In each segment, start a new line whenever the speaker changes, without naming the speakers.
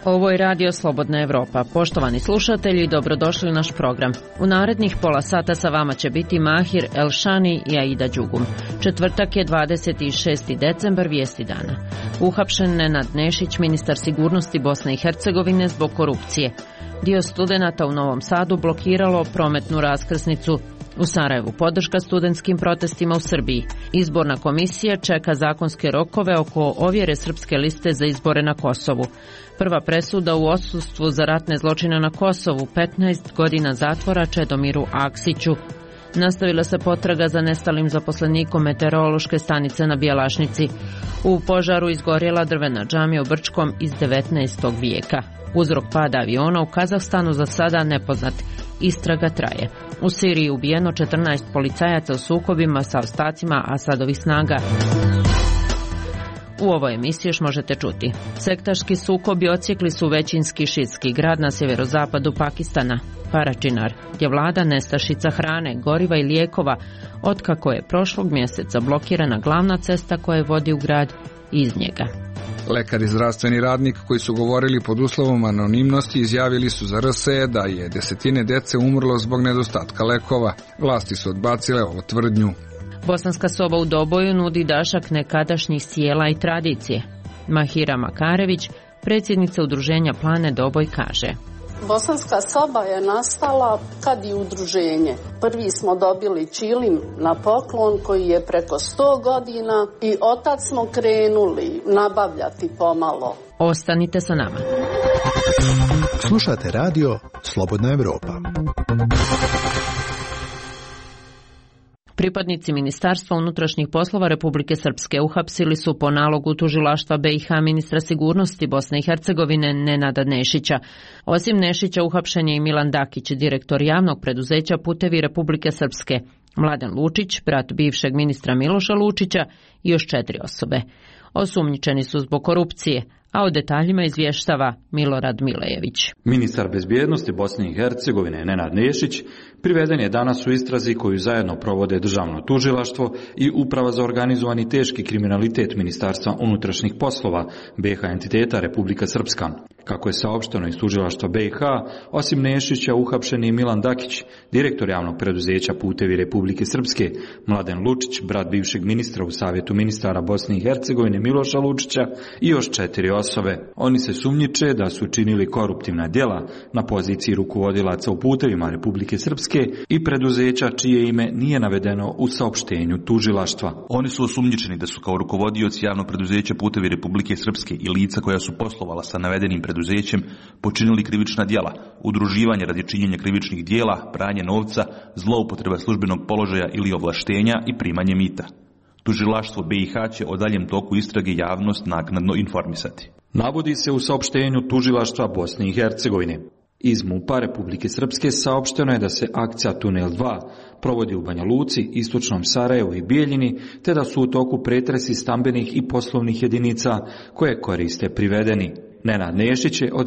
Ovo je Radio Slobodna Evropa. Poštovani slušatelji, dobrodošli u naš program. U narednih pola sata sa vama će biti Mahir Elšani i Aida Đugum. Četvrtak je 26. decembar, vijesti dana. Uhapšen Nenad Nešić, ministar sigurnosti Bosne i Hercegovine zbog korupcije. Dio studenata u Novom Sadu blokiralo prometnu raskrsnicu. U Sarajevu podrška studentskim protestima u Srbiji. Izborna komisija čeka zakonske rokove oko ovjere srpske liste za izbore na Kosovu. Prva presuda u odsustvu za ratne zločine na Kosovu, 15 godina zatvora Čedomiru Aksiću. Nastavila se potraga za nestalim zaposlenikom meteorološke stanice na Bijelašnici. U požaru izgorjela drvena džamija u Brčkom iz 19. vijeka. Uzrok pada aviona u Kazahstanu za sada nepoznat. Istraga traje. U Siriji ubijeno 14 policajaca u sukobima sa ostacima Asadovih snaga. U ovoj emisiji još možete čuti. Sektaški sukobi odsjekli su većinski šiitski grad na sjeverozapadu Pakistana. Paračinar, gdje vlada nestašica hrane, goriva i lijekova, otkako je prošlog mjeseca blokirana glavna cesta koja vodi u grad iz njega.
Lekar i zdravstveni radnik koji su govorili pod uslovom anonimnosti izjavili su za RSE da je desetine dece umrlo zbog nedostatka lekova. Vlasti su odbacile ovu tvrdnju.
Bosanska soba u Doboju nudi dašak nekadašnjih sjela i tradicije. Mahira Makarević, predsjednica udruženja Plane Doboj, kaže:
Bosanska soba je nastala kad i udruženje. Prvi smo dobili ćilim na poklon koji je preko 100 godina i otad smo krenuli nabavljati pomalo.
Ostanite sa nama.
Slušate radio Slobodna Evropa.
Pripadnici Ministarstva unutrašnjih poslova Republike Srpske uhapsili su po nalogu tužilaštva BiH ministra sigurnosti Bosne i Hercegovine Nenada Nešića. Osim Nešića uhapšen je i Milan Dakić, direktor javnog preduzeća Putevi Republike Srpske, Mladen Lučić, brat bivšeg ministra Miloša Lučića i još 4 osobe. Osumnjičeni su zbog korupcije, a o detaljima izvještava Milorad Milejević.
Ministar bezbjednosti Bosne i Hercegovine Nenad Nešić priveden je danas u istrazi koju zajedno provode Državno tužilaštvo i Uprava za organizovani teški kriminalitet Ministarstva unutrašnjih poslova BiH entiteta Republika Srpska. Kako je saopšteno iz tužilaštva BiH, osim Nešića uhapšen je Milan Dakić, direktor javnog preduzeća Putevi Republike Srpske, Mladen Lučić, brat bivšeg ministra u Savjetu ministara Bosne i Hercegovine Miloša Lučića i još 4 osobe. Oni se sumnjiče da su činili koruptivna djela na poziciji rukovodilaca u Putevima Republike Srpske i preduzeća čije ime nije navedeno u saopštenju tužilaštva.
Oni su osumnjičeni da su kao rukovodioci javnog preduzeća Putevi Republike Srpske i lica koja su poslovala sa navedenim preduzećem počinili krivična djela, udruživanje radi činjenja krivičnih djela, pranje novca, zloupotreba službenog položaja ili ovlaštenja i primanje mita. Tužilaštvo BiH će o daljem toku istrage javnost naknadno informisati.
Navodi se u saopštenju tužilaštva Bosne i Hercegovine. Iz MUP-a Republike Srpske saopšteno je da se akcija Tunel 2 provodi u Banja Luci, Istočnom Sarajevu i Bijeljini, te da su u toku pretresi stambenih i poslovnih jedinica koje koriste privedeni. Nenad Nešić je od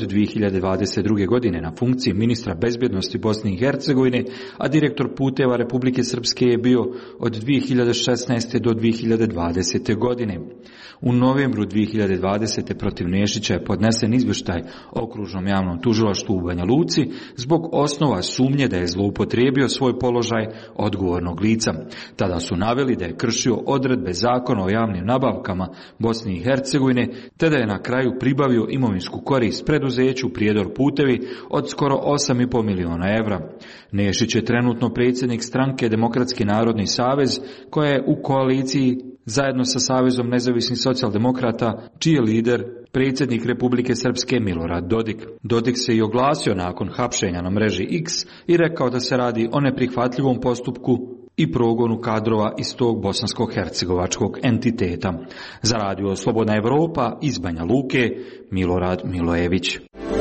2022. godine na funkciji ministra bezbjednosti Bosne i Hercegovine, a direktor Puteva Republike Srpske je bio od 2016. do 2020. godine. U novembru 2020. protiv Nešića je podnesen izvještaj Okružnom javnom tužilaštvu u Banja Luci zbog osnova sumnje da je zloupotrijebio svoj položaj odgovornog lica. Tada su naveli da je kršio odredbe Zakona o javnim nabavkama Bosne i Hercegovine, te da je na kraju pribavio imovinsku korist preduzeću Prijedor Putevi od skoro 8,5 miliona evra. Nešić je trenutno predsjednik stranke Demokratski narodni savez, koja je u koaliciji zajedno sa Savezom nezavisnih socijaldemokrata, čiji je lider predsjednik Republike Srpske Milorad Dodik. Dodik se i oglasio nakon hapšenja na mreži X i rekao da se radi o neprihvatljivom postupku i progonu kadrova iz tog bosansko-hercegovačkog entiteta. Za radio Slobodna Evropa iz Banja Luke, Milorad Milojević.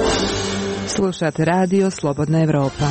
Slušate radio Slobodna Evropa.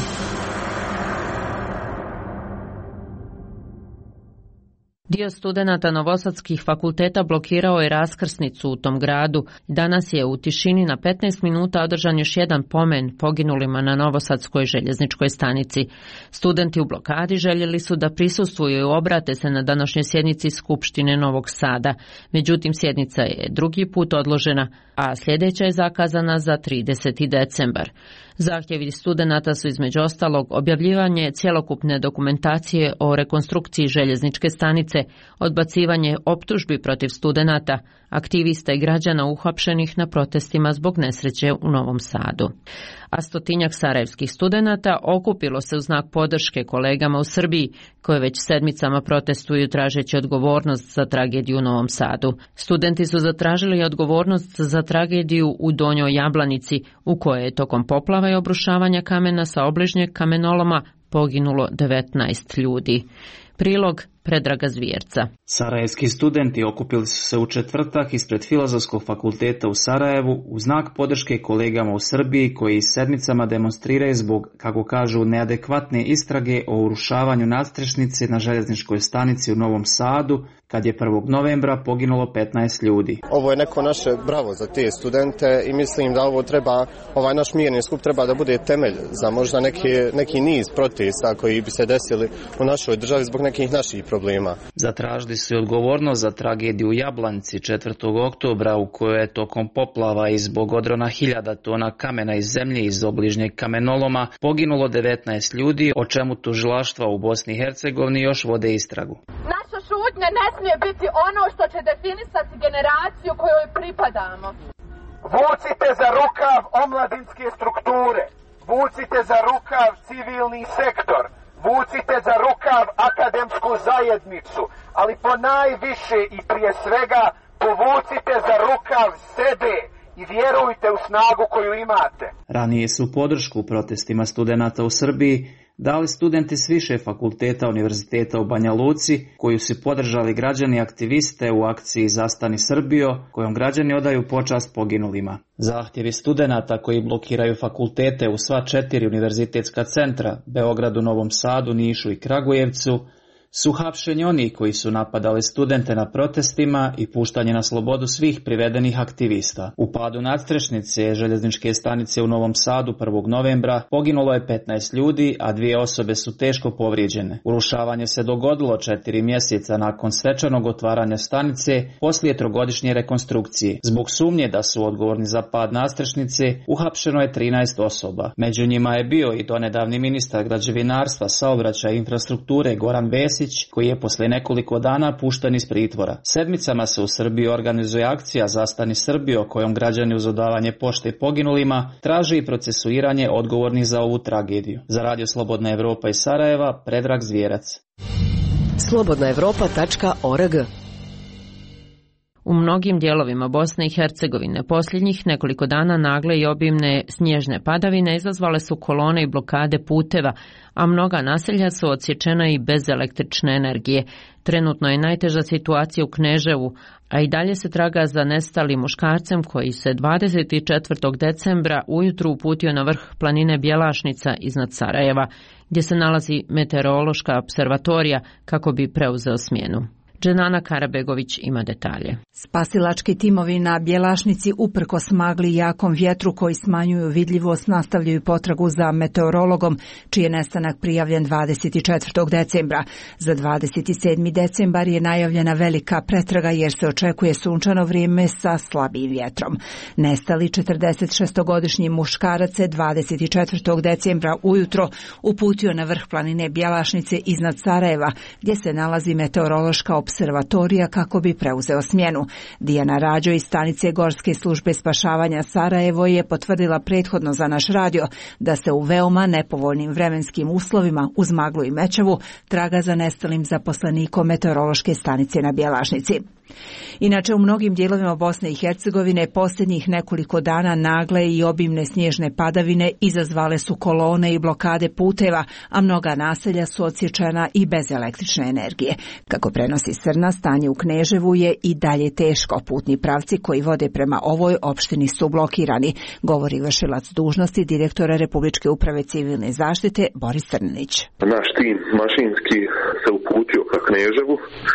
Dio studenata novosadskih fakulteta blokirao je raskrsnicu u tom gradu. Danas je u tišini na 15 minuta održan još jedan pomen poginulima na novosadskoj željezničkoj stanici. Studenti u blokadi željeli su da prisustvuju i obrate se na današnjoj sjednici Skupštine Novog Sada. Međutim, sjednica je drugi put odložena, a sljedeća je zakazana za 30. decembar. Zahtjevi studenata su između ostalog objavljivanje cjelokupne dokumentacije o rekonstrukciji željezničke stanice, odbacivanje optužbi protiv studenata, aktivista i građana uhapšenih na protestima zbog nesreće u Novom Sadu. A stotinjak sarajevskih studenata okupilo se u znak podrške kolegama u Srbiji, koje već sedmicama protestuju tražeći odgovornost za tragediju u Novom Sadu. Studenti su zatražili odgovornost za tragediju u Donjoj Jablanici, u kojoj je tokom poplava i obrušavanja kamena sa obližnjeg kamenoloma poginulo 19 ljudi. Prilog Predraga Zvjerca.
Sarajevski studenti okupili su se u četvrtak ispred Filozofskog fakulteta u Sarajevu u znak podrške kolegama u Srbiji koji sedmicama demonstriraju zbog, kako kažu, neadekvatne istrage o urušavanju nadstrešnice na željezničkoj stanici u Novom Sadu, kad je 1. novembra poginulo 15 ljudi.
Ovo je neko naše bravo za te studente i mislim da ovo treba, ovaj naš mirni skup treba da bude temelj za možda neki niz protesta koji bi se desili u našoj državi zbog nekih naših problema.
Zatražili su odgovornost za tragediju u Jablanci 4. oktobra u kojoj je tokom poplava i zbog odrona 1000 tona kamena iz zemlje iz obližnjeg kamenoloma poginulo 19 ljudi, o čemu tužilaštva u Bosni i Hercegovini još vode istragu.
Naša šutnja ne smije biti ono što će definisati generaciju kojoj pripadamo.
Vucite za rukav omladinske strukture, vucite za rukav civilni sektor, vucite za rukav akademsku zajednicu, ali ponajviše i prije svega povucite za rukav sebe i vjerujte u snagu koju imate.
Ranije su podršku protestima studenata u Srbiji dali studenti s više fakulteta Univerziteta u Banja Luci, koju su podržali građani aktiviste u akciji Zastani Srbijo, kojom građani odaju počast poginulima. Zahtjevi studenata koji blokiraju fakultete u sva 4 univerzitetska centra, Beogradu, Novom Sadu, Nišu i Kragujevcu, su hapšenje onih koji su napadali studente na protestima i puštanje na slobodu svih privedenih aktivista. U padu nadstrešnice željezničke stanice u Novom Sadu 1. novembra poginulo je 15 ljudi, a 2 osobe su teško povrijeđene. Urušavanje se dogodilo 4 mjeseca nakon svečanog otvaranja stanice poslije 3-godišnje rekonstrukcije. Zbog sumnje da su odgovorni za pad nadstrešnice uhapšeno je 13 osoba. Među njima je bio i donedavni ministar građevinarstva, saobraćaja i infrastrukture Goran Vesić, koji je poslije nekoliko dana pušten iz pritvora. Sedmicama se u Srbiji organizuje akcija Zastani Srbijo, kojom građani uz odavanje pošte poginulima traže i procesuiranje odgovornih za ovu tragediju. Za Radio Slobodna Evropa iz Sarajeva, Predrag Zvjerac.
slobodnaevropa.org.
U mnogim dijelovima Bosne i Hercegovine posljednjih nekoliko dana nagle i obimne snježne padavine izazvale su kolone i blokade puteva, a mnoga naselja su odsječena i bez električne energije. Trenutno je najteža situacija u Kneževu, a i dalje se traga za nestalim muškarcem koji se 24. decembra ujutru uputio na vrh planine Bjelašnica iznad Sarajeva, gdje se nalazi meteorološka observatorija kako bi preuzeo smjenu. Dženana Karabegović ima detalje.
Spasilački timovi na Bjelašnici uprkos magli i jakom vjetru koji smanjuju vidljivost nastavljaju potragu za meteorologom, čiji je nestanak prijavljen 24. decembra. Za 27. decembar je najavljena velika pretraga jer se očekuje sunčano vrijeme sa slabim vjetrom. Nestali 46-godišnji muškarac se 24. decembra ujutro uputio na vrh planine Bjelašnice iznad Sarajeva, gdje se nalazi meteorološka observatorija kako bi preuzeo smjenu. Dijana Rađo iz stanice Gorske službe spašavanja Sarajevo je potvrdila prethodno za naš radio da se u veoma nepovoljnim vremenskim uslovima uz maglu i mećavu traga za nestalim zaposlenikom meteorološke stanice na Bjelašnici. Inače, u mnogim dijelovima Bosne i Hercegovine posljednjih nekoliko dana nagle i obimne snježne padavine izazvale su kolone i blokade puteva, a mnoga naselja su odsječena i bez električne energije. Kako prenosi Srna, stanje u Kneževu je i dalje teško. Putni pravci koji vode prema ovoj opštini su blokirani, govori vršilac dužnosti direktora Republičke uprave civilne zaštite Boris Crninić.
Naš tim mašinski se uputio ka Kneževu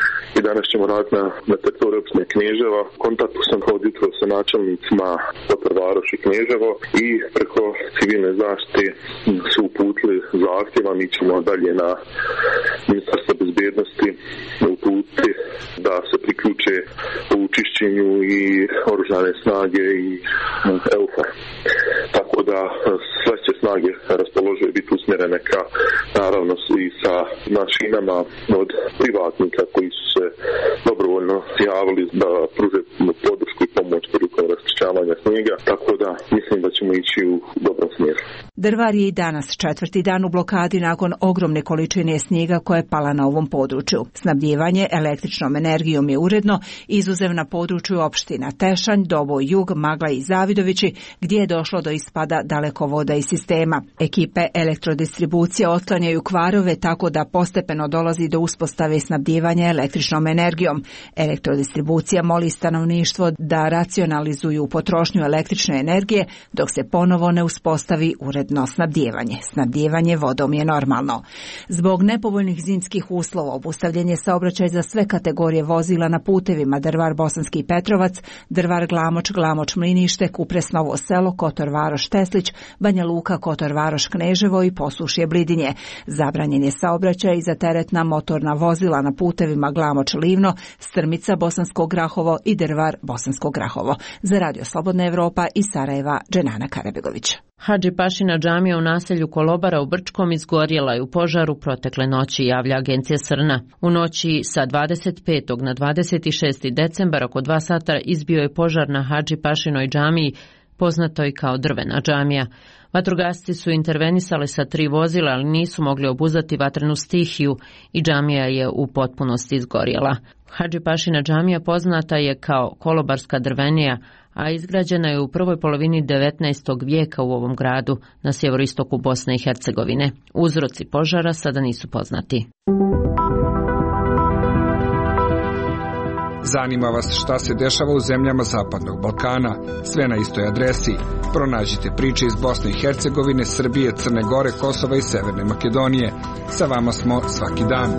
danas ćemo raditi na teritoriju opštine Kneževo. Kontaktu sam kao jutro sa načelnicima Kotor Varoš i Kneževo i preko civilne zaštite su uputili zahtjeva. Mi ćemo dalje na Ministarstvo bezbednosti uputiti da se priključe u čišćenju i oružane snage i EUFOR. Tako da sve će snage raspoložive biti usmjerene ka, naravno i sa mašinama od privatnika koji su se dobrovoljno javili da pruže podršku i pomoć prilikom rasčišćavanja snijega, tako da mislim da ćemo ići u dobrom smjeru.
Drvar je i danas 4. dan u blokadi nakon ogromne količine snijega koja je pala na ovom području. Snabdijevanje električnom energijom je uredno, izuzev na području opština Tešanj, Doboj Jug, Magla i Zavidovići, gdje je došlo do ispada dalekovoda iz sistema. Ekipe elektrodistribucije otklanjaju kvarove tako da postepeno dolazi do uspostave snabdijevanja električnom energijom. Elektrodistribucija moli stanovništvo da racionalizuju potrošnju električne energije dok se ponovo ne uspostavi uredno snabdijevanje. Snabdijevanje vodom je normalno. Zbog nepovoljnih zimskih uslova obustavljen je saobraćaj za sve kategorije vozila na putevima Drvar Bosanski Petrovac, Drvar Glamoč, Glamoč Mlinište, Kupres Novo Selo, Kotor Varoš Teslić, Banja Luka, Kotor Varoš Kneževo i Posušje Blidinje. Zabranjen je saobraćaj i za teretna motorna vozila na putevima Glamoč Livno, Strmica Bosansko Grahovo i Drvar Bosansko Grahovo. Za Radio Slobodna Evropa iz Sarajeva, Dženana Karabegović.
Hadži Pašina džamija u naselju Kolobara u Brčkom izgorjela je u požaru protekle noći, javlja agencija Srna. U noći sa 25. na 26. decembar oko 2 sata izbio je požar na Hadži Pašinoj džamiji, poznatoj kao drvena džamija. Vatrogasci su intervenisali sa 3 vozila, ali nisu mogli obuzdati vatrenu stihiju i džamija je u potpunosti izgorjela. Hadži Pašina džamija poznata je kao kolobarska drvenija, a izgrađena je u prvoj polovini 19. vijeka u ovom gradu na sjeveroistoku Bosne i Hercegovine. Uzroci požara sada nisu poznati.
Zanima vas šta se dešava u zemljama Zapadnog Balkana? Sve na istoj adresi. Pronađite priče iz Bosne i Hercegovine, Srbije, Crne Gore, Kosova i Severne Makedonije. Sa vama smo svaki dan.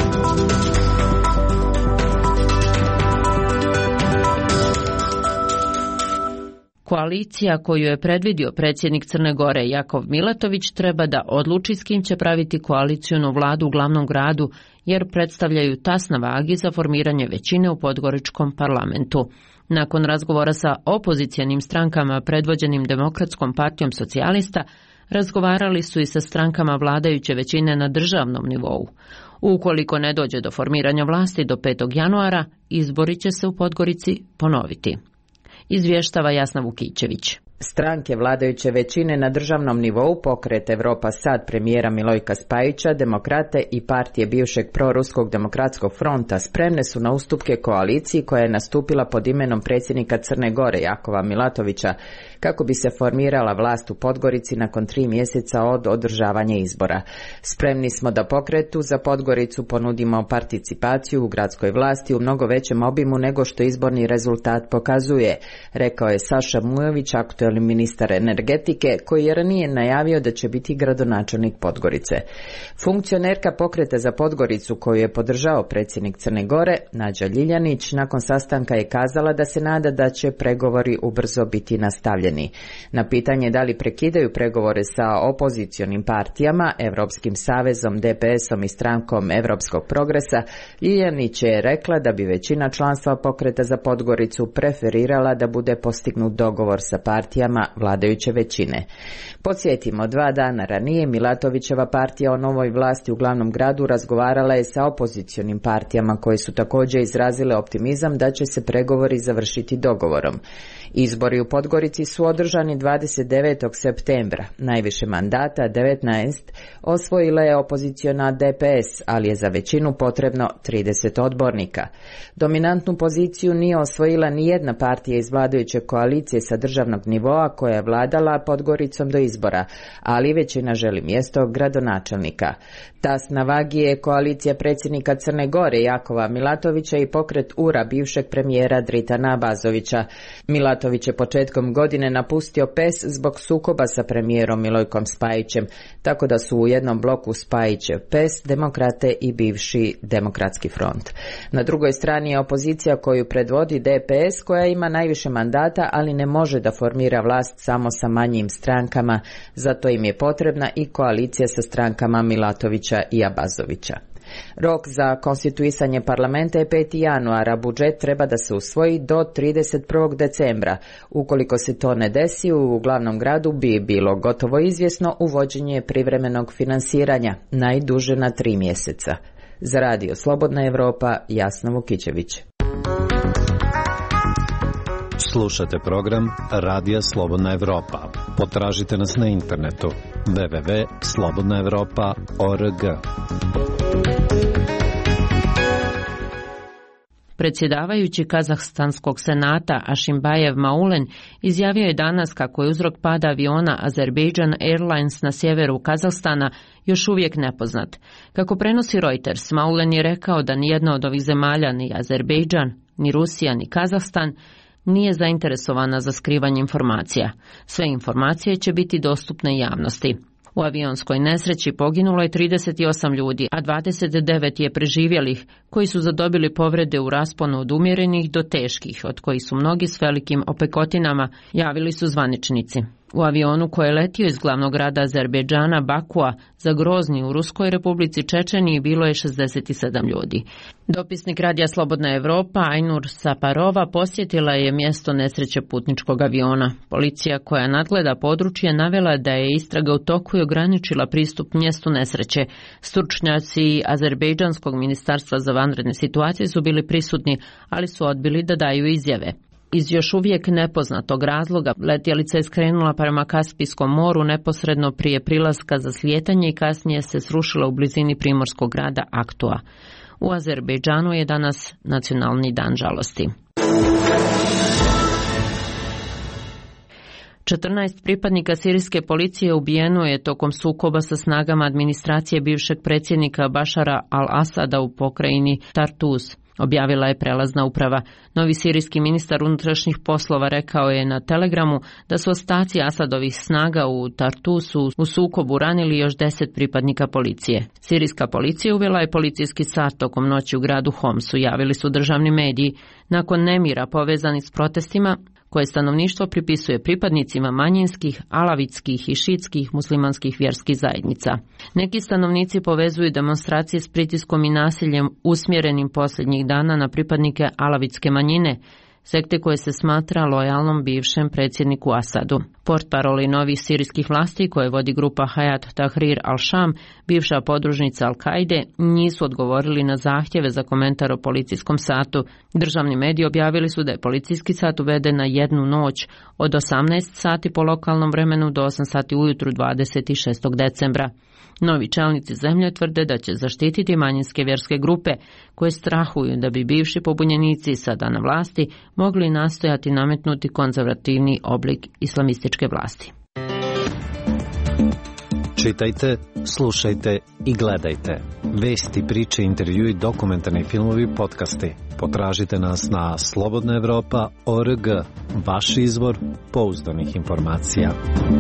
Koalicija koju je predvidio predsjednik Crne Gore Jakov Milatović treba da odluči s kim će praviti koalicijnu vladu u glavnom gradu, jer predstavljaju tas na vagi za formiranje većine u podgoričkom parlamentu. Nakon razgovora sa opozicijanim strankama predvođenim Demokratskom partijom socijalista, razgovarali su i sa strankama vladajuće većine na državnom nivou. Ukoliko ne dođe do formiranja vlasti do 5. januara, izbori će se u Podgorici ponoviti. Izvještava Jasna Vukićević.
Stranke vladajuće većine na državnom nivou, Pokret Evropa Sad premijera Milojka Spajića, Demokrate i partije bivšeg proruskog demokratskog fronta spremne su na ustupke koaliciji koja je nastupila pod imenom predsjednika Crne Gore Jakova Milatovića kako bi se formirala vlast u Podgorici nakon 3 mjeseca od održavanja izbora. Spremni smo da pokretu za Podgoricu ponudimo participaciju u gradskoj vlasti u mnogo većem obimu nego što izborni rezultat pokazuje, rekao je Saša Mujović, aktuelni ministar energetike, koji je ranije najavio da će biti gradonačelnik Podgorice. Funkcionerka Pokreta za Podgoricu, koju je podržao predsjednik Crne Gore, Nađa Ljiljanić, nakon sastanka je kazala da se nada da će pregovori ubrzo biti nastavljeni. Na pitanje da li prekidaju pregovore sa opozicionim partijama, Evropskim savezom, DPS-om i strankom Evropskog progresa, Ljiljanić je rekla da bi većina članstva Pokreta za Podgoricu preferirala da bude postignut dogovor sa partijama vladajuće većine. Podsjetimo, 2 dana ranije Milatovićeva partija o novoj vlasti u glavnom gradu razgovarala je sa opozicionim partijama koje su također izrazile optimizam da će se pregovori završiti dogovorom. Izbori u Podgorici su održani 29. septembra. Najviše mandata, 19, osvojila je opoziciona DPS, ali je za većinu potrebno 30 odbornika. Dominantnu poziciju nije osvojila ni jedna partija iz vladajuće koalicije sa državnog nivoa, nivoa koja je vladala Podgoricom do izbora, ali većina želi mjesto gradonačelnika. Tas na vagi je koalicija predsjednika Crne Gore Jakova Milatovića i pokret URA bivšeg premijera Dritana Abazovića. Milatović je početkom godine napustio PES zbog sukoba sa premijerom Milojkom Spajićem, tako da su u jednom bloku Spajićev PES, Demokrate i bivši Demokratski front. Na drugoj strani je opozicija koju predvodi DPS koja ima najviše mandata, ali ne može da formira vlast samo sa manjim strankama, zato im je potrebna i koalicija sa strankama Milatovića i Abazovića. Rok za konstituisanje parlamenta je 5. januara, budžet treba da se usvoji do 31. decembra. Ukoliko se to ne desi, u glavnom gradu bi bilo gotovo izvjesno uvođenje privremenog finansiranja, najduže na 3 mjeseca. Za Radio Slobodna Evropa, Jasna Vukićević.
Slušate program Radija Slobodna Evropa. Potražite nas na internetu www.slobodnaevropa.org.
Predsjedavajući Kazahstanskog senata Ašimbajev Maulen izjavio je danas kako je uzrok pada aviona Azerbaijan Airlines na sjeveru Kazahstana još uvijek nepoznat. Kako prenosi Reuters, Maulen je rekao da nijedna od ovih zemalja, ni Azerbaijan, ni Rusija, ni Kazahstan, nije zainteresovana za skrivanje informacija. Sve informacije će biti dostupne javnosti. U avionskoj nesreći poginulo je 38 ljudi, a 29 je preživjelih, koji su zadobili povrede u rasponu od umjerenih do teških, od kojih su mnogi s velikim opekotinama, javili su zvaničnici. U avionu koji je letio iz glavnog grada Azerbejdžana Bakua za Grozni u Ruskoj Republici Čečeniji bilo je 67 ljudi. Dopisnik Radija Slobodna Evropa Ajnur Saparova posjetila je mjesto nesreće putničkog aviona. Policija koja nadgleda područje navela da je istraga u toku i ograničila pristup mjestu nesreće. Stručnjaci Azerbejdžanskog ministarstva za vanredne situacije su bili prisutni, ali su odbili da daju izjave. Iz još uvijek nepoznatog razloga letjelica je skrenula prema Kaspijskom moru neposredno prije prilaska za slijetanje i kasnije se srušila u blizini primorskog grada Aktua. U Azerbejdžanu je danas nacionalni dan žalosti. 14 pripadnika sirijske policije ubijeno je tokom sukoba sa snagama administracije bivšeg predsjednika Bašara al-Asada u pokrajini Tartus, objavila je prelazna uprava. Novi sirijski ministar unutrašnjih poslova rekao je na Telegramu da su ostaci Asadovih snaga u Tartusu u sukobu ranili još 10 pripadnika policije. Sirijska policija uvela je policijski sat tokom noći u gradu Homsu, javili su državni mediji, nakon nemira povezanih s protestima koje stanovništvo pripisuje pripadnicima manjinskih, alavitskih i šitskih muslimanskih vjerskih zajednica. Neki stanovnici povezuju demonstracije s pritiskom i nasiljem usmjerenim posljednjih dana na pripadnike alavitske manjine, sekte koje se smatra lojalnom bivšem predsjedniku Asadu. Portparoli novih sirijskih vlasti koje vodi grupa Hayat Tahrir al-Sham, bivša podružnica Al-Kaide, nisu odgovorili na zahtjeve za komentar o policijskom satu. Državni mediji objavili su da je policijski sat uveden na jednu noć od 18 sati po lokalnom vremenu do 8 sati ujutru 26. decembra. Novi čelnici zemlje tvrde da će zaštititi manjinske vjerske grupe koje strahuju da bi bivši pobunjenici sada na vlasti mogli nastojati nametnuti konzervativni oblik islamističke vlasti.
Čitajte, slušajte i gledajte. Vesti, priče, intervjui, dokumentarni filmovi, podcasti. Potražite nas na slobodnaevropa.org, vaš izvor pouzdanih informacija.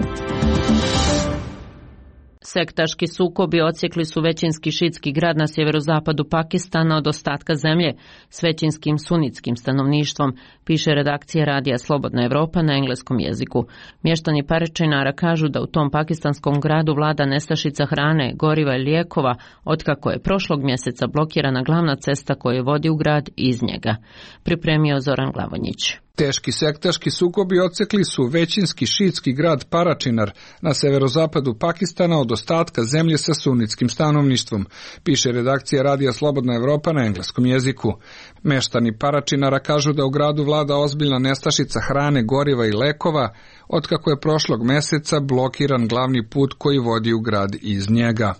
Sektaški sukobi odsjekli su većinski šitski grad na sjeverozapadu Pakistana od ostatka zemlje s većinskim sunitskim stanovništvom, piše redakcija Radija Slobodna Evropa na engleskom jeziku. Mještani Parečinara kažu da u tom pakistanskom gradu vlada nestašica hrane, goriva i lijekova, otkako je prošlog mjeseca blokirana glavna cesta koja vodi u grad iz njega. Pripremio Zoran Glavonjić.
Teški sektaški sukobi odsekli su većinski šitski grad Paračinar na severozapadu Pakistana od ostatka zemlje sa sunitskim stanovništvom, piše redakcija Radija Slobodna Evropa na engleskom jeziku. Meštani Paračinara kažu da u gradu vlada ozbiljna nestašica hrane, goriva i lekova, otkako je prošlog mjeseca blokiran glavni put koji vodi u grad iz njega.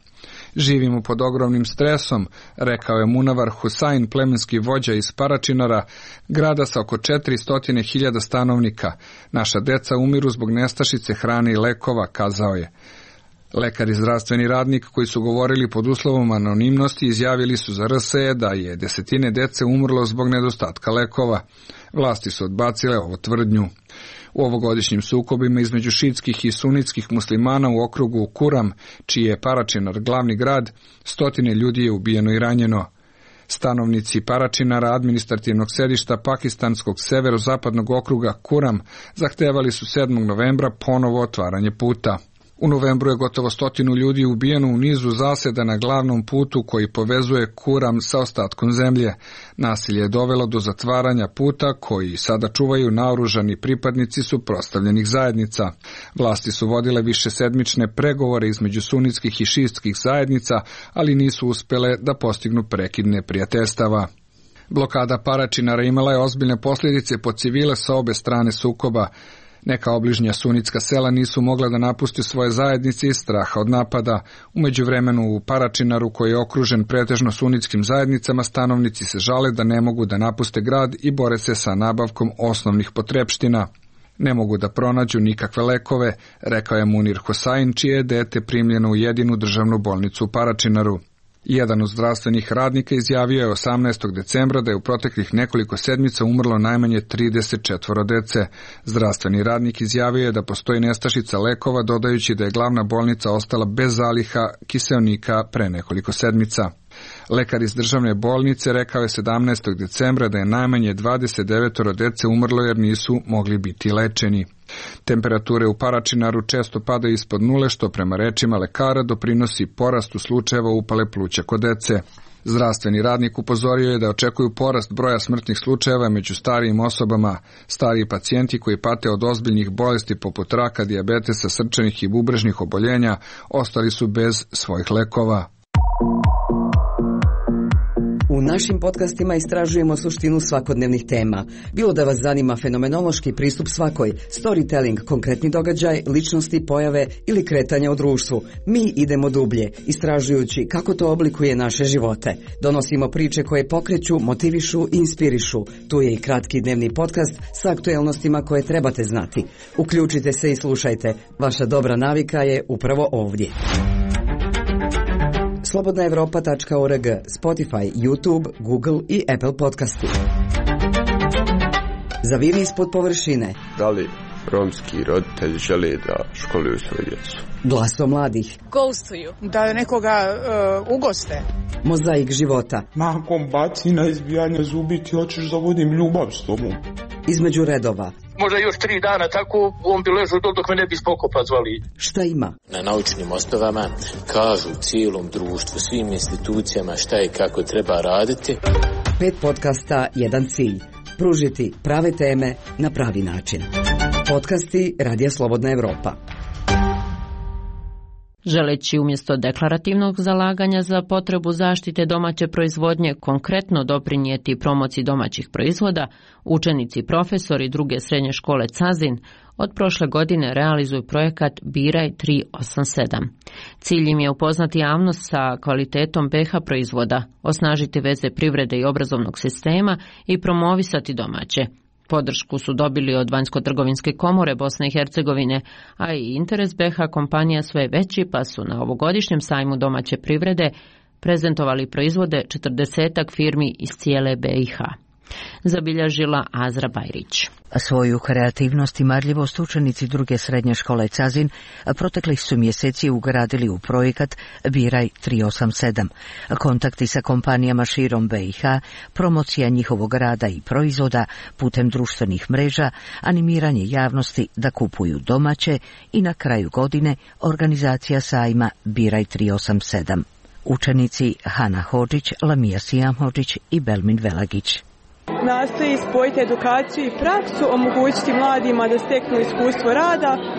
Živimo pod ogromnim stresom, rekao je Munavar Husain, plemenski vođa iz Paračinara, grada sa oko 400.000 stanovnika. Naša deca umiru zbog nestašice hrane i lekova, kazao je. Lekar i zdravstveni radnik koji su govorili pod uslovom anonimnosti izjavili su za RSE da je desetine dece umrlo zbog nedostatka lekova. Vlasti su odbacile ovu tvrdnju. U ovogodišnjim sukobima između šitskih i sunitskih muslimana u okrugu Kuram, čiji je Paračinar glavni grad, 100 ljudi je ubijeno i ranjeno. Stanovnici Paračinara, administrativnog sedišta pakistanskog severozapadnog okruga Kuram, zahtevali su 7. novembra ponovo otvaranje puta. U novembru je gotovo 100 ljudi ubijeno u nizu zaseda na glavnom putu koji povezuje Kuram sa ostatkom zemlje. Nasilje je dovelo do zatvaranja puta koji sada čuvaju naoružani pripadnici suprotstavljenih zajednica. Vlasti su vodile višesedmične pregovore između sunitskih i šistskih zajednica, ali nisu uspjele da postignu prekid neprijateljstava. Blokada Paračinara imala je ozbiljne posljedice po civile sa obe strane sukoba. Neka obližnja sunitska sela nisu mogla da napuste svoje zajednice iz straha od napada. U međuvremenu u Paračinaru, koji je okružen pretežno sunitskim zajednicama, stanovnici se žale da ne mogu da napuste grad i bore se sa nabavkom osnovnih potrepština. Ne mogu da pronađu nikakve lekove, rekao je Munir Husain, čije je dete primljeno u jedinu državnu bolnicu u Paračinaru. Jedan od zdravstvenih radnika izjavio je 18. decembra da je u proteklih nekoliko sedmica umrlo najmanje 34 dece. Zdravstveni radnik izjavio je da postoji nestašica lekova, dodajući da je glavna bolnica ostala bez zaliha kiseonika pre nekoliko sedmica. Lekar iz državne bolnice rekao je 17. decembra da je najmanje 29 dece umrlo jer nisu mogli biti lečeni. Temperature u Paračinaru često padaju ispod nule, što prema rečima lekara doprinosi porastu slučajeva upale pluća kod dece. Zdravstveni radnik upozorio je da očekuju porast broja smrtnih slučajeva među starijim osobama. Stariji pacijenti koji pate od ozbiljnih bolesti poput raka, dijabetesa, srčanih i bubrežnih oboljenja ostali su bez svojih lekova.
U našim podcastima istražujemo suštinu svakodnevnih tema. Bilo da vas zanima fenomenološki pristup svakoj, storytelling, konkretni događaj, ličnosti, pojave ili kretanja u društvu. Mi idemo dublje, istražujući kako to oblikuje naše živote. Donosimo priče koje pokreću, motivišu i inspirišu. Tu je i kratki dnevni podcast sa aktuelnostima koje trebate znati. Uključite se i slušajte. Vaša dobra navika je upravo ovdje. Slobodnaevropa.org, Spotify, YouTube, Google i Apple podcasti. Zaviri ispod površine.
Da li romski roditelji žele da školuju svoju djecu?
Glas o mladih.
Ghostuju. Da nekoga ugoste.
Mozaik života.
Nakon bacina, izbijanja zubi ti hoćeš da vodim ljubav s tobom.
Između redova.
Možda još 3 dana tako on bi ležao dok me ne bi spokopa zvali.
Šta ima?
Na naučnim osnovama kažu cijelom društvu, svim institucijama šta i kako treba raditi.
5 podcasta, jedan cilj. Pružiti prave teme na pravi način. Podcasti Radija Slobodna Evropa.
Želeći umjesto deklarativnog zalaganja za potrebu zaštite domaće proizvodnje konkretno doprinijeti promociji domaćih proizvoda, učenici, profesori druge srednje škole Cazin od prošle godine realizuju projekat Biraj 387. Cilj im je upoznati javnost sa kvalitetom BiH proizvoda, osnažiti veze privrede i obrazovnog sistema i promovisati domaće. Podršku su dobili od Vanjsko-trgovinske komore Bosne i Hercegovine, a i interes BiH kompanija sve veći, pa su na ovogodišnjem sajmu domaće privrede prezentovali proizvode 40 firmi iz cijele BiH. Zabilježila Azra Bajrić.
Svoju kreativnost i marljivost učenici druge srednje škole Cazin proteklih su mjeseci ugradili u projekat Biraj 387. Kontakti sa kompanijama širom BiH, promocija njihovog rada i proizvoda putem društvenih mreža, animiranje javnosti da kupuju domaće i na kraju godine organizacija sajma Biraj 387. Učenici Hana Hodžić, Lamija Sijamhodžić i Belmin Velagić.
Nastoji spojiti edukaciju i praksu, omogućiti mladima da steknu iskustvo rada.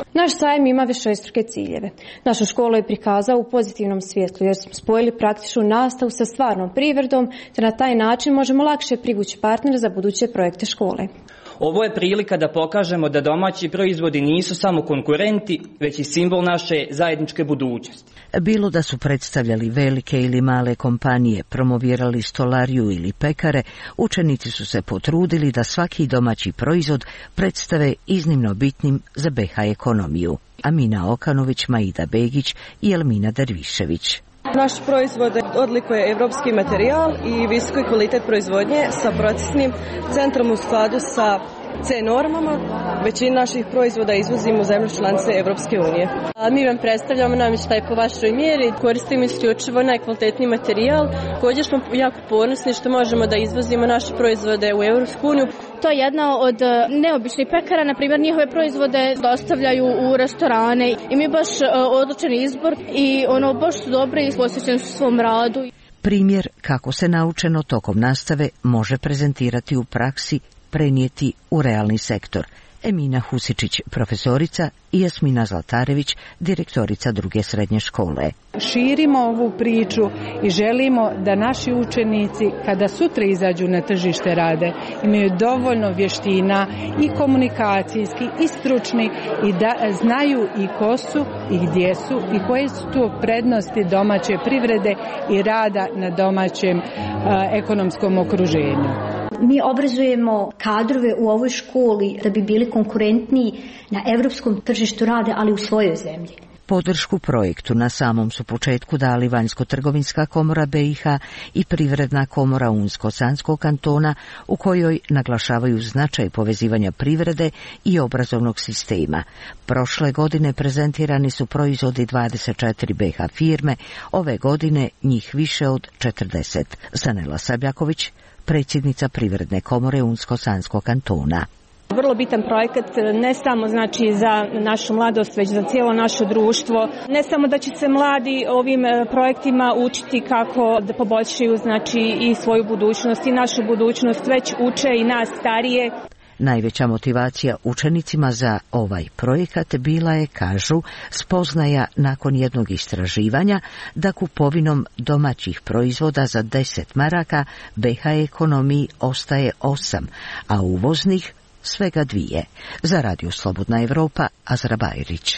Naš sajam ima višestruke ciljeve. Našu školu je prikazao u pozitivnom svjetlu jer smo spojili praktičnu nastavu sa stvarnom privredom, te na taj način možemo lakše privući partnere za buduće projekte škole.
Ovo je prilika da pokažemo da domaći proizvodi nisu samo konkurenti, već i simbol naše zajedničke budućnosti.
Bilo da su predstavljali velike ili male kompanije, promovirali stolariju ili pekare, učenici su se potrudili da svaki domaći proizvod predstave iznimno bitnim za BiH ekonomiju. Amina Okanović, Maida Begić i Elmina Dervišević.
Naš proizvod odlikuje evropski materijal i visoki kvalitet proizvodnje sa procesnim centrom u skladu sa C normama. Većinu naših proizvoda izvozimo u zemlje članice Evropske unije. Mi vam predstavljamo namještaj po vašoj mjeri, koristimo isključivo najkvalitetniji materijal. Također smo jako ponosni što možemo da izvozimo naše proizvode u Evropsku uniju.
To je jedna od neobičnih pekara, na primjer njihove proizvode dostavljaju u restorane i mi baš odličan izbor i baš su dobri i posvećeni su svom radu.
Primjer kako se naučeno tokom nastave može prezentirati u praksi, prenijeti u realni sektor. Emina Husičić, profesorica, i Jasmina Zlatarević, direktorica druge srednje škole.
Širimo ovu priču i želimo da naši učenici, kada sutra izađu na tržište rade, imaju dovoljno vještina i komunikacijski i stručni i da znaju i ko su i gdje su i koje su tu prednosti domaće privrede i rada na domaćem ekonomskom okruženju.
Mi obrazujemo kadrove u ovoj školi da bi bili konkurentniji na evropskom tržištu rada, ali u svojoj zemlji.
Podršku projektu na samom su početku dali Vanjsko-trgovinska komora BiH i Privredna komora Unsko-Sanskog kantona, u kojoj naglašavaju značaj povezivanja privrede i obrazovnog sistema. Prošle godine prezentirani su proizvodi 24 BiH firme, ove godine njih više od 40. Sanela Sabljaković, predsjednica Privredne komore Unsko-Sanskog kantona.
Vrlo bitan projekat ne samo za našu mladost, već za cijelo naše društvo. Ne samo da će se mladi ovim projektima učiti kako da poboljšaju i svoju budućnost i našu budućnost, već uče i nas starije.
Najveća motivacija učenicima za ovaj projekat bila je, kažu, spoznaja nakon jednog istraživanja da kupovinom domaćih proizvoda za 10 maraka BiH ekonomiji ostaje 8, a uvoznih svega 2. Za Radio Slobodna Evropa, Azra Bajrić.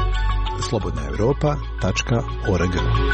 slobodnaevropa.org.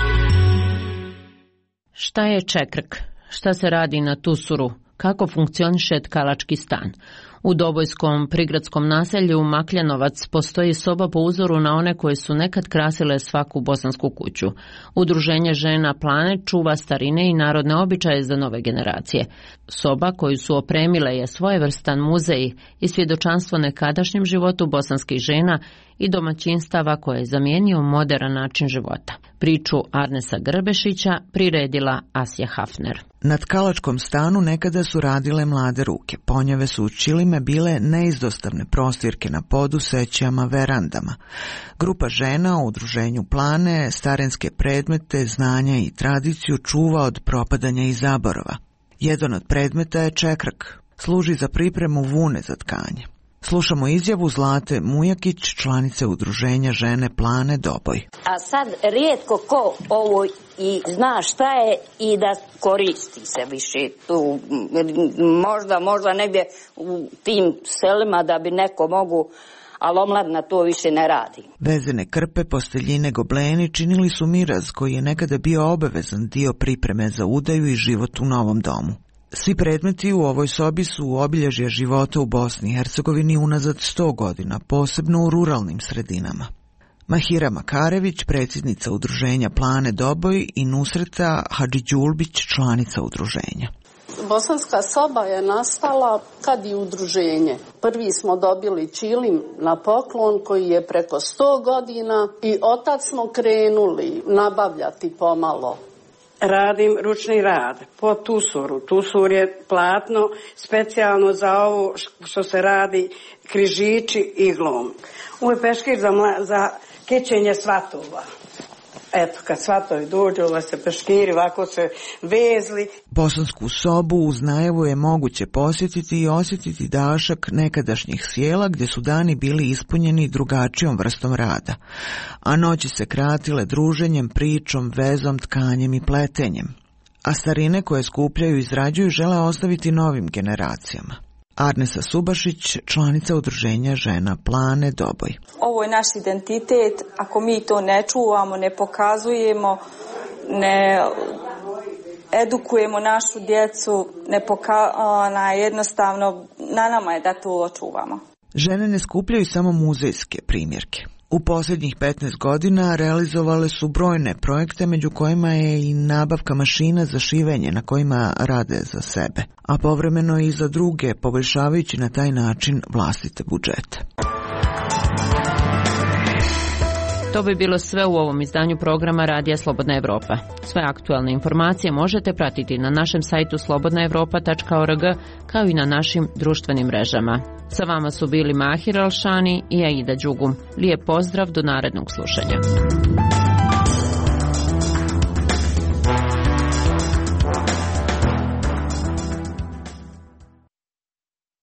Šta je čekrk? Šta se radi na Tusuru? Kako funkcioniše tkalački stan? U Dobojskom prigradskom naselju Makljanovac postoji soba po uzoru na one koje su nekad krasile svaku bosansku kuću. Udruženje žena Plane čuva starine i narodne običaje za nove generacije. Soba koju su opremile je svojevrstan muzej i svjedočanstvo nekadašnjem životu bosanskih žena i domaćinstava koje je zamijenio modern način života. Priču Arnesa Grbešića priredila Asja Hafner.
Na tkalačkom stanu nekada su radile mlade ruke. Ponjave su u Čilime bile neizdostavne prostirke na podu, sećama, verandama. Grupa žena u udruženju Plane starenske predmete, znanja i tradiciju čuva od propadanja i zaborava. Jedan od predmeta je čekrk. Služi za pripremu vune za tkanje. Slušamo izjavu Zlate Mujakić, članice udruženja žene Plane Doboj.
A sad rijetko ko ovo i zna šta je i da koristi se više tu. Možda negdje u tim selima da bi neko mogu, ali omladina to više ne radi.
Vezene krpe, posteljine, gobleni činili su miraz koji je nekada bio obavezan dio pripreme za udaju i život u novom domu. Svi predmeti u ovoj sobi su obilježja života u Bosni i Hercegovini unazad 100 godina, posebno u ruralnim sredinama. Mahira Makarević, predsjednica udruženja Plane Doboj, i Nusreta Hadžiđulbić, članica udruženja.
Bosanska soba je nastala kad je udruženje. Prvi smo dobili čilim na poklon koji je preko 100 godina i otad smo krenuli nabavljati pomalo.
Radim ručni rad po tusuru. Tusur je platno specijalno za ovo što se radi križići iglom. Ovo je peškir za kećenje svatova. Eto, kad svatovi dođu, se peškiri, ovako se vezli.
Bosansku sobu uz najavu je moguće posjetiti i osjetiti dašak nekadašnjih sjela gdje su dani bili ispunjeni drugačijom vrstom rada, a noći se kratile druženjem, pričom, vezom, tkanjem i pletenjem. A starine koje skupljaju i izrađuju žele ostaviti novim generacijama. Arnesa Subašić, članica udruženja žena Plane Doboj.
Ovo je naš identitet, ako mi to ne čuvamo, ne pokazujemo, ne edukujemo našu djecu, jednostavno na nama je da to očuvamo.
Žene ne skupljaju samo muzejske primjerke. U posljednjih 15 godina realizovale su brojne projekte, među kojima je i nabavka mašina za šivenje na kojima rade za sebe, a povremeno i za druge, poboljšavajući na taj način vlastite budžete.
To bi bilo sve u ovom izdanju programa Radija Slobodna Evropa. Sve aktualne informacije možete pratiti na našem sajtu slobodnaevropa.org kao i na našim društvenim mrežama. Sa vama su bili Mahir Alšani i Aida Đugum. Lijep pozdrav do narednog slušanja.